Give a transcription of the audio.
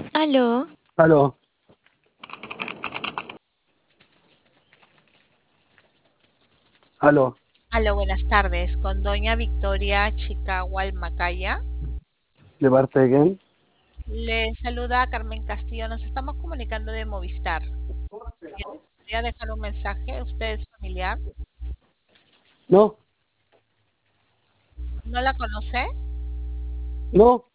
Aló, Aló, aló, Hola, buenas tardes. Con doña Victoria Chicahual Macaya. ¿de parte de quién? Le saluda Carmen Castillo. Nos estamos comunicando de Movistar. ¿Podría dejar un mensaje? ¿Usted es familiar? No, ¿No la conoce? no,